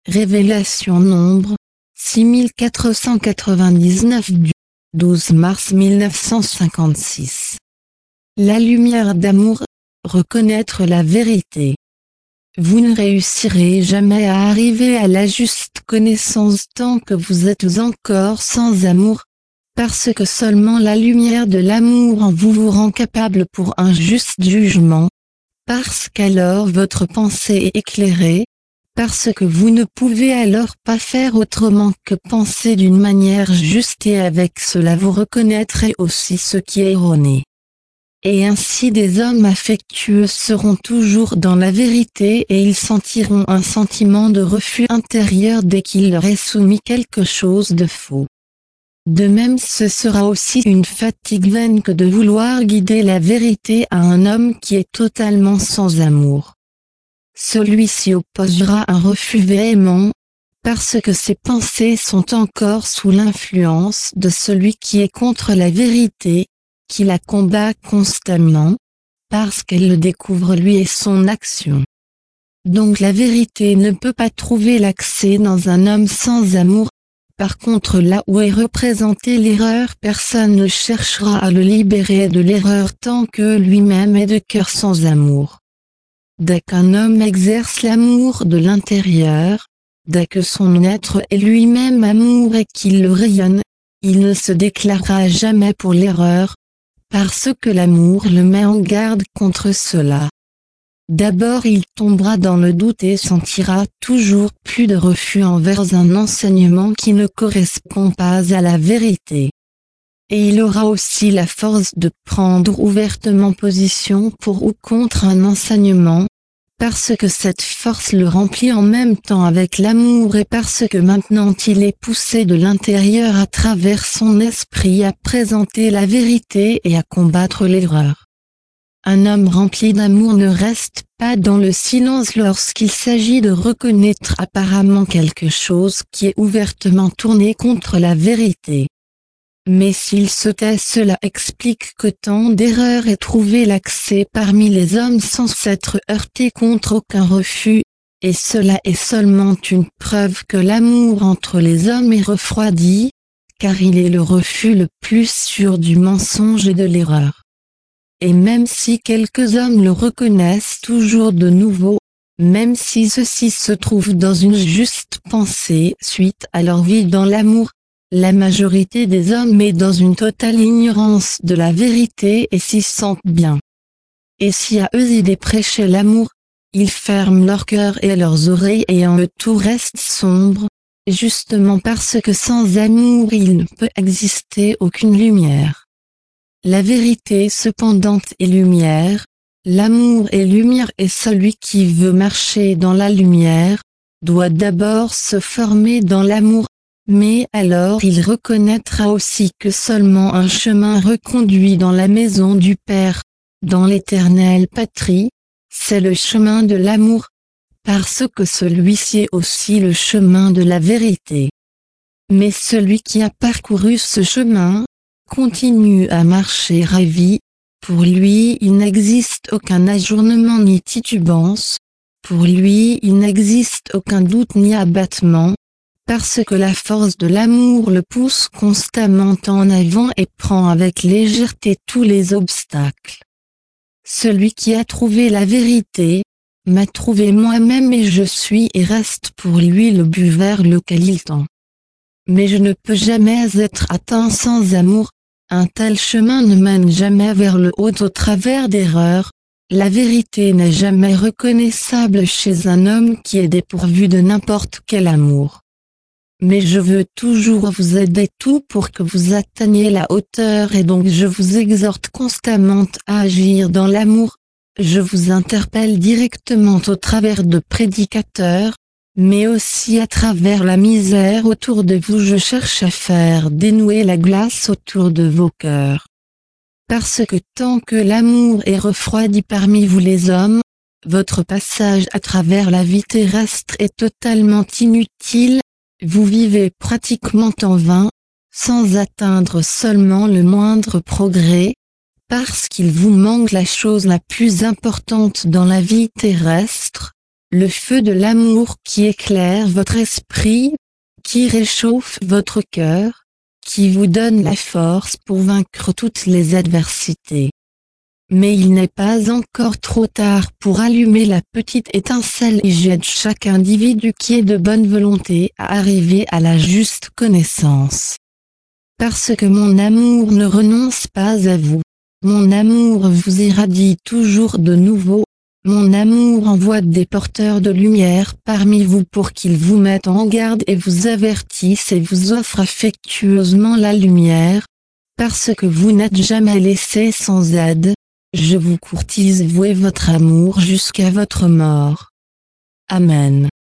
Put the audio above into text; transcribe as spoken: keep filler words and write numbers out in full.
Révélation Nombre, six mille quatre cent quatre-vingt-dix-neuf du douze mars mille neuf cent cinquante-six. La lumière d'amour, reconnaître la vérité. Vous ne réussirez jamais à arriver à la juste connaissance tant que vous êtes encore sans amour, parce que seulement la lumière de l'amour en vous vous rend capable pour un juste jugement, parce qu'alors votre pensée est éclairée, parce que vous ne pouvez alors pas faire autrement que penser d'une manière juste et avec cela vous reconnaîtrez aussi ce qui est erroné. Et ainsi des hommes affectueux seront toujours dans la vérité et ils sentiront un sentiment de refus intérieur dès qu'il leur est soumis quelque chose de faux. De même ce sera aussi une fatigue vaine que de vouloir guider la vérité à un homme qui est totalement sans amour. Celui-ci opposera un refus véhément, parce que ses pensées sont encore sous l'influence de celui qui est contre la vérité, qui la combat constamment, parce qu'elle le découvre lui et son action. Donc la vérité ne peut pas trouver l'accès dans un homme sans amour. Par contre là où est représentée l'erreur, personne ne cherchera à le libérer de l'erreur tant que lui-même est de cœur sans amour. Dès qu'un homme exerce l'amour de l'intérieur, dès que son être est lui-même amour et qu'il le rayonne, il ne se déclarera jamais pour l'erreur, parce que l'amour le met en garde contre cela. D'abord il tombera dans le doute et sentira toujours plus de refus envers un enseignement qui ne correspond pas à la vérité. Et il aura aussi la force de prendre ouvertement position pour ou contre un enseignement, parce que cette force le remplit en même temps avec l'amour et parce que maintenant il est poussé de l'intérieur à travers son esprit à présenter la vérité et à combattre l'erreur. Un homme rempli d'amour ne reste pas dans le silence lorsqu'il s'agit de reconnaître apparemment quelque chose qui est ouvertement tourné contre la vérité. Mais s'il se tait, cela explique que tant d'erreurs aient trouvé l'accès parmi les hommes sans s'être heurtés contre aucun refus, et cela est seulement une preuve que l'amour entre les hommes est refroidi, car il est le refus le plus sûr du mensonge et de l'erreur. Et même si quelques hommes le reconnaissent toujours de nouveau, même si ceux-ci se trouvent dans une juste pensée suite à leur vie dans l'amour, la majorité des hommes est dans une totale ignorance de la vérité et s'y sentent bien. Et si à eux il est prêché l'amour, ils ferment leur cœur et leurs oreilles et en eux tout reste sombre, justement parce que sans amour il ne peut exister aucune lumière. La vérité cependant est lumière, l'amour est lumière et celui qui veut marcher dans la lumière, doit d'abord se former dans l'amour. Mais alors il reconnaîtra aussi que seulement un chemin reconduit dans la maison du Père, dans l'éternelle patrie, c'est le chemin de l'amour, parce que celui-ci est aussi le chemin de la vérité. Mais celui qui a parcouru ce chemin, continue à marcher ravi, pour lui il n'existe aucun ajournement ni titubance, pour lui il n'existe aucun doute ni abattement, parce que la force de l'amour le pousse constamment en avant et prend avec légèreté tous les obstacles. Celui qui a trouvé la vérité, m'a trouvé moi-même et je suis et reste pour lui le but vers lequel il tend. Mais je ne peux jamais être atteint sans amour, un tel chemin ne mène jamais vers le haut au travers d'erreurs, la vérité n'est jamais reconnaissable chez un homme qui est dépourvu de n'importe quel amour. Mais je veux toujours vous aider tout pour que vous atteigniez la hauteur et donc je vous exhorte constamment à agir dans l'amour, je vous interpelle directement au travers de prédicateurs, mais aussi à travers la misère autour de vous je cherche à faire dénouer la glace autour de vos cœurs. Parce que tant que l'amour est refroidi parmi vous les hommes, votre passage à travers la vie terrestre est totalement inutile. Vous vivez pratiquement en vain, sans atteindre seulement le moindre progrès, parce qu'il vous manque la chose la plus importante dans la vie terrestre, le feu de l'amour qui éclaire votre esprit, qui réchauffe votre cœur, qui vous donne la force pour vaincre toutes les adversités. Mais il n'est pas encore trop tard pour allumer la petite étincelle et j'aide chaque individu qui est de bonne volonté à arriver à la juste connaissance. Parce que mon amour ne renonce pas à vous. Mon amour vous irradie toujours de nouveau. Mon amour envoie des porteurs de lumière parmi vous pour qu'ils vous mettent en garde et vous avertissent et vous offrent affectueusement la lumière. Parce que vous n'êtes jamais laissé sans aide. Je vous courtise vous et votre amour jusqu'à votre mort. Amen.